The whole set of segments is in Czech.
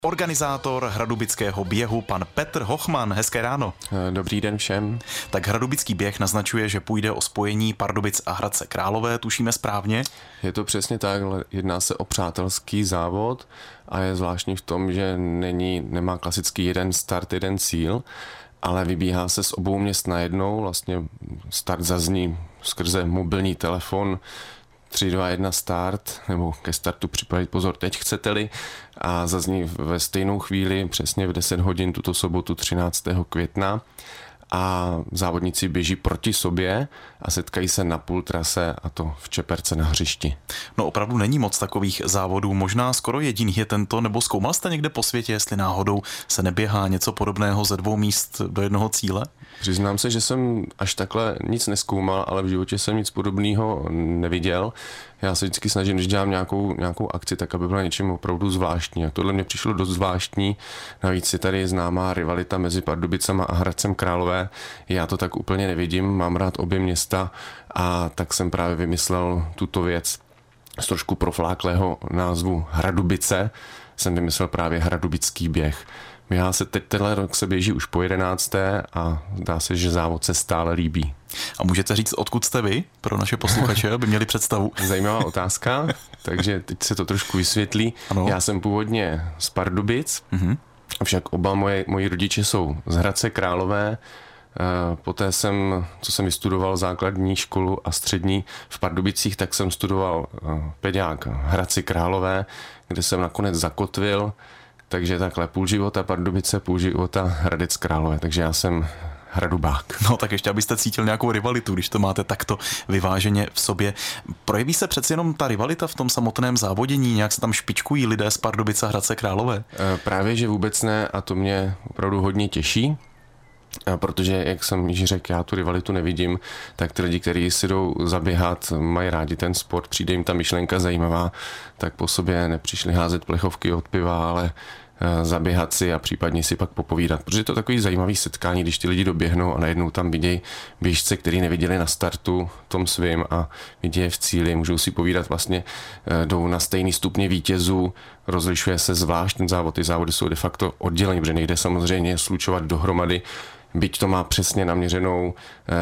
Organizátor hradubického běhu, pan Petr Hochman. Hezké ráno. Dobrý den všem. Tak hradubický běh naznačuje, že půjde o spojení Pardubic a Hradce Králové, tušíme správně? Je to přesně tak, jedná se o přátelský závod a je zvláštní v tom, že nemá klasický jeden start, jeden cíl, ale vybíhá se z obou měst najednou, vlastně start zazní skrze mobilní telefon, 3, 2, 1 start, nebo ke startu připravit pozor, teď chcete-li, a zazní ve stejnou chvíli, přesně v 10 hodin tuto sobotu 13. května a závodníci běží proti sobě a setkají se na půl trase, a to v Čeperce na hřišti. No opravdu není moc takových závodů, možná skoro jediný je tento, nebo zkoumal jste někde po světě, jestli náhodou se neběhá něco podobného ze 2 míst do jednoho cíle? Přiznám se, že jsem až takhle nic nezkoumal, ale v životě jsem nic podobného neviděl. Já se vždycky snažím, když dělám nějakou akci, tak aby byla něčím opravdu zvláštní. A tohle mě přišlo dost zvláštní. Navíc je tady známá rivalita mezi Pardubicama a Hradcem Králové. Já to tak úplně nevidím, mám rád obě města a tak jsem právě vymyslel tuto věc z trošku profláklého názvu Hradubice. Jsem vymyslel právě hradubický běh. Já se teď tenhle rok se běží už po 11. a zdá se, že závod se stále líbí. A můžete říct, odkud jste vy, pro naše posluchače, aby měli představu? Zajímavá otázka, takže teď se to trošku vysvětlí. Ano. Já jsem původně z Pardubic, avšak oba moji rodiče jsou z Hradce Králové. Poté co jsem vystudoval základní školu a střední v Pardubicích, tak jsem studoval pediák v Hradci Králové, kde jsem nakonec zakotvil. Takže takhle půl života Pardubice, půl života Hradec Králové, takže já jsem hradubák. No tak ještě, abyste cítil nějakou rivalitu, když to máte takto vyváženě v sobě. Projeví se přeci jenom ta rivalita v tom samotném závodění, nějak se tam špičkují lidé z Pardubice a Hradce Králové? Právě, že vůbec ne, a to mě opravdu hodně těší. Protože, jak jsem již řekl, já tu rivalitu nevidím, tak ty lidi, kteří si jdou zaběhat, mají rádi ten sport, přijde jim ta myšlenka zajímavá, tak po sobě nepřišli házet plechovky od piva, ale zaběhat si a případně si pak popovídat. Protože to je takový zajímavý setkání, když ty lidi doběhnou a najednou tam vidějí běžce, který neviděli na startu tom svým a vidějí v cíli, můžou si povídat, vlastně jdou na stejný stupně vítězů, rozlišuje se zvlášť ten závod. Ty závody jsou de facto oddělení, protože nejde samozřejmě slučovat dohromady, byť to má přesně naměřenou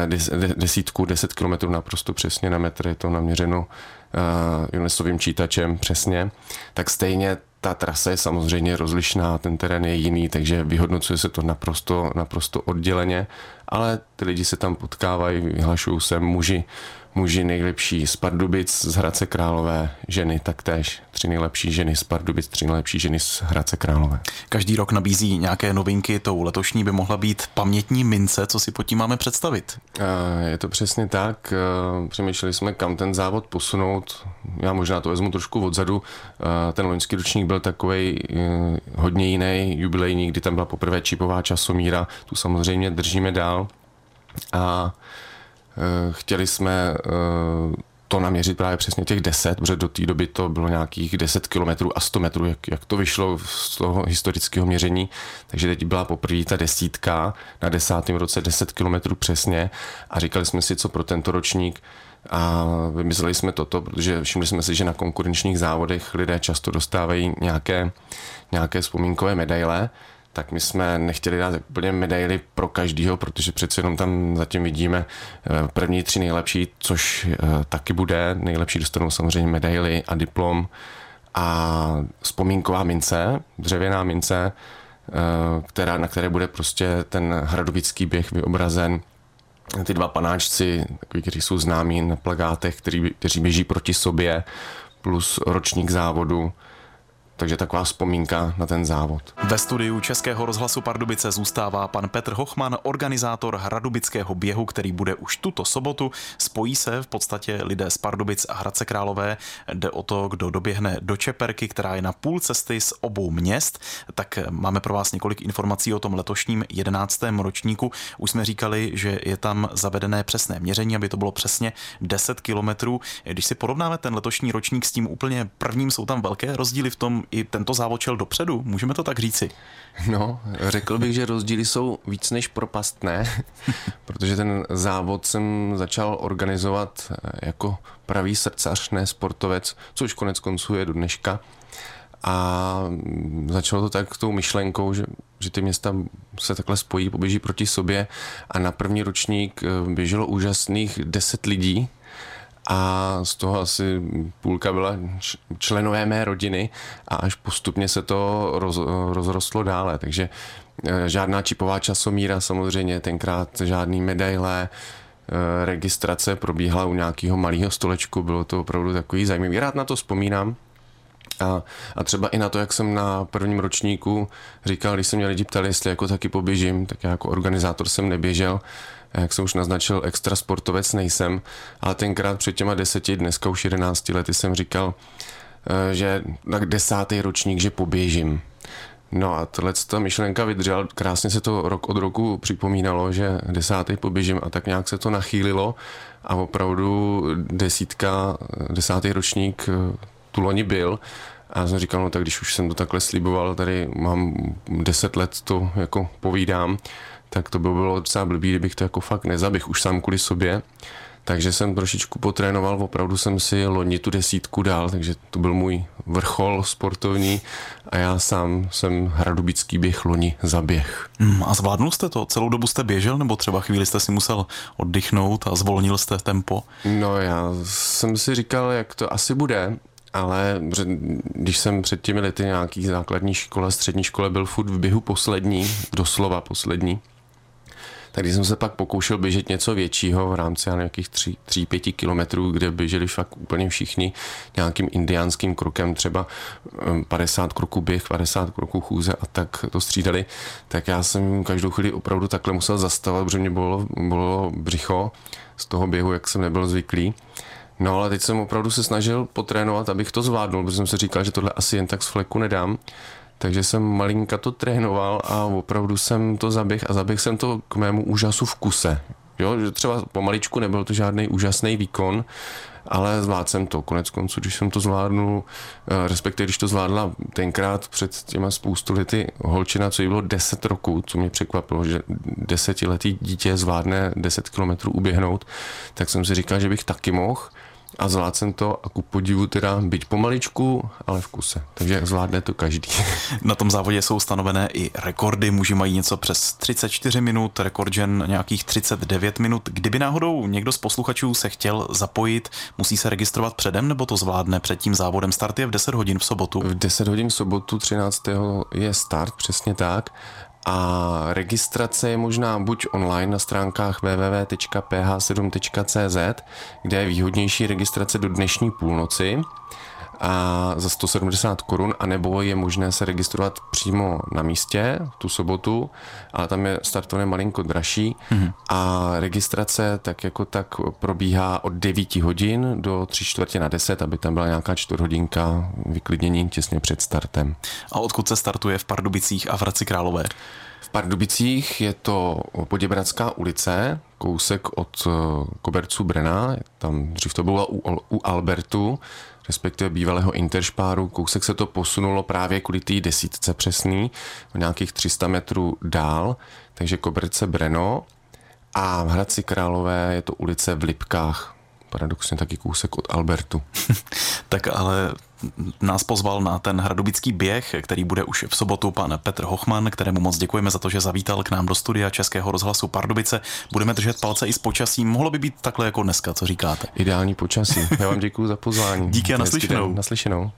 10 kilometrů naprosto přesně na metr, je to naměřeno Jonesovým čítačem přesně, tak stejně ta trasa je samozřejmě rozlišná, ten terén je jiný, takže vyhodnocuje se to naprosto odděleně, ale ty lidi se tam potkávají, vyhlašují se muži nejlepší z Pardubic, z Hradce Králové, ženy taktéž, 3 nejlepší ženy z Pardubic, 3 nejlepší ženy z Hradce Králové. Každý rok nabízí nějaké novinky, tou letošní by mohla být pamětní mince, co si pod tím máme představit? Je to přesně tak, přemýšleli jsme, kam ten závod posunout, já možná to vezmu trošku odzadu, ten loňský ročník byl takovej hodně jiný, jubilejní, kdy tam byla poprvé čipová časomíra, tu samozřejmě držíme dál a chtěli jsme to naměřit právě přesně těch 10, protože do té doby to bylo nějakých 10 kilometrů a 100 metrů, jak to vyšlo z toho historického měření. Takže teď byla poprvé ta 10, na 10. roce 10 kilometrů přesně a říkali jsme si, co pro tento ročník, a vymysleli jsme toto, protože všimli jsme si, že na konkurenčních závodech lidé často dostávají nějaké vzpomínkové medaile. Tak my jsme nechtěli dát úplně medaily pro každýho, protože přece jenom tam zatím vidíme první 3 nejlepší, což taky bude. Nejlepší dostanou samozřejmě medaily a diplom a vzpomínková mince, dřevěná mince, na které bude prostě ten hradubický běh vyobrazen. Ty 2 panáčci, takový, kteří jsou známí na plakátech, kteří běží proti sobě, plus ročník závodu. Takže taková vzpomínka na ten závod. Ve studiu Českého rozhlasu Pardubice zůstává pan Petr Hochman, organizátor hradubického běhu, který bude už tuto sobotu. Spojí se v podstatě lidé z Pardubic a Hradce Králové. Jde o to, kdo doběhne do Čeperky, která je na půl cesty z obou měst. Tak máme pro vás několik informací o tom letošním 11. ročníku. Už jsme říkali, že je tam zavedené přesné měření, aby to bylo přesně 10 kilometrů. Když si porovnáme ten letošní ročník s tím úplně prvním, jsou tam velké rozdíly v tom, i tento závod šel dopředu, můžeme to tak říci? No, řekl bych, že rozdíly jsou víc než propastné, protože ten závod jsem začal organizovat jako pravý srdcař, ne sportovec, což konec konců je do dneška. A začalo to tak tou myšlenkou, že ty města se takhle spojí, poběží proti sobě a na první ročník běželo úžasných 10 lidí a z toho asi půlka byla členové mé rodiny a až postupně se to rozrostlo dále, takže žádná čipová časomíra samozřejmě, tenkrát žádný medaile, registrace probíhala u nějakého malého stolečku, bylo to opravdu takový zajímavý. Rád na to vzpomínám. A třeba i na to, jak jsem na prvním ročníku říkal, když se mě lidi ptali, jestli jako taky poběžím, tak já jako organizátor jsem neběžel. Jak jsem už naznačil, extra sportovec nejsem, ale tenkrát před těma 10, dneska už 11 lety jsem říkal, že na 10. ročník, že poběžím. No a ta myšlenka vydržela, krásně se to rok od roku připomínalo, že 10. poběžím a tak nějak se to nachýlilo a opravdu 10. ročník tu loni byl a já jsem říkal, no tak když už jsem to takhle sliboval, tady mám 10 let to jako povídám, tak to by bylo docela blbý, kdybych to jako fakt nezaběhl už sám kvůli sobě. Takže jsem trošičku potrénoval, opravdu jsem si loni tu 10 dal, takže to byl můj vrchol sportovní a já sám jsem hradubický běh loni zaběh. A zvládnul jste to? Celou dobu jste běžel, nebo třeba chvíli jste si musel oddychnout a zvolnil jste tempo? No já jsem si říkal, jak to asi bude, ale když jsem před těmi lety nějaký základní škole, střední škole byl furt v běhu poslední, doslova poslední, tak když jsem se pak pokoušel běžet něco většího v rámci nějakých 3-5 kilometrů, kde běželi fakt úplně všichni nějakým indiánským krokem, třeba 50 kroků běh, 50 kroků chůze a tak to střídali, tak já jsem každou chvíli opravdu takhle musel zastavovat, protože mě bylo břicho z toho běhu, jak jsem nebyl zvyklý. No ale teď jsem opravdu se snažil potrénovat, abych to zvládnul, protože jsem si říkal, že tohle asi jen tak z fleku nedám. Takže jsem malinka to trénoval a opravdu jsem to zaběhl a zaběhl jsem to k mému úžasu v kuse. Jo, že třeba pomaličku nebyl to žádný úžasný výkon, ale zvládl jsem to. Konec konců, když jsem to zvládnul, respektive když to zvládla tenkrát před těma spoustu lety holčina, co jí bylo 10 roků, co mě překvapilo, že 10letý dítě zvládne 10 kilometrů uběhnout, tak jsem si říkal, že bych taky mohl. A zvládl jsem to a ku podivu teda byť pomaličku, ale v kuse. Takže zvládne to každý. Na tom závodě jsou stanovené i rekordy. Muži mají něco přes 34 minut, rekordžen nějakých 39 minut. Kdyby náhodou někdo z posluchačů se chtěl zapojit, musí se registrovat předem, nebo to zvládne před tím závodem? Start je v 10 hodin v sobotu. V 10 hodin v sobotu 13. je start, přesně tak. A registrace je možná buď online na stránkách www.ph7.cz, kde je výhodnější registrace do dnešní půlnoci a za 170 korun, anebo je možné se registrovat přímo na místě tu sobotu, ale tam je startovné malinko dražší a registrace tak jako tak probíhá od 9 hodin do 9:45, aby tam byla nějaká 4hodinka vyklidnění těsně před startem. A odkud se startuje v Pardubicích a v Hradci Králové? V Pardubicích je to Poděbradská ulice, kousek od Koberců Brenna, tam dřív to bylo u Albertu, respektive bývalého Interšpáru, kousek se to posunulo právě kvůli té 10 přesný, o nějakých 300 metrů dál, takže Koberce Breno a v Hradci Králové je to ulice v Lipkách, paradoxně taky kousek od Albertu. Tak ale nás pozval na ten hradubický běh, který bude už v sobotu pan Petr Hochman, kterému moc děkujeme za to, že zavítal k nám do studia Českého rozhlasu Pardubice. Budeme držet palce i s počasím. Mohlo by být takhle jako dneska, co říkáte? Ideální počasí. Já vám děkuju za pozvání. Díky a naslyšenou. Naslyšenou.